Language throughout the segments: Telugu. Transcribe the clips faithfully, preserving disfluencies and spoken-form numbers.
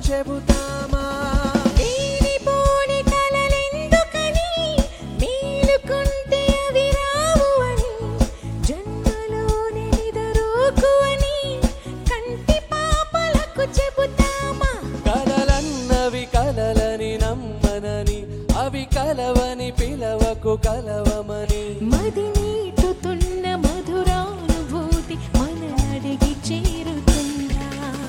చెబుతామా? లేనిపోని కలలెందుకని మేలుకుంటే అవి రావు అని, జన్మలోనే నిదరోకు అని కంటి పాపలకు చెబుతామా? కలలన్నవి కలలని నమ్మనని, అవి కలవని పిలవకు కలవమని. మది నీటుతున్న మధురానుభూతి మననడిగి చేరుతుందా?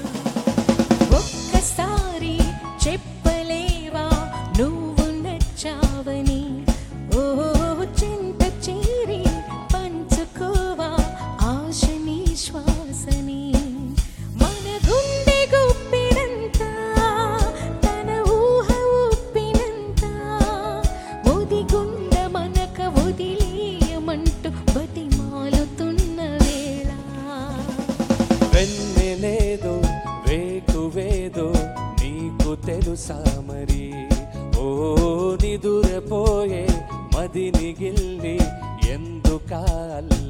ఒక్కసారి చెప్పలేవా నువ్వు నచ్చావని? ఓ చింత చేరి పంచుకోవా ఆశని శ్వాసని? మన గుండె గుప్పినంతా తన ఊహ ఊపినంతా ఒదిగుండ మనక వదిలేయమంటూ బతిమాలుతున్న వేళ, వెన్నెలేదో వేకువేదో నీకు తెలుసా మరి? ఓ నిదురపోయే మదిని గిల్లి ఎందుకా అల్లరి?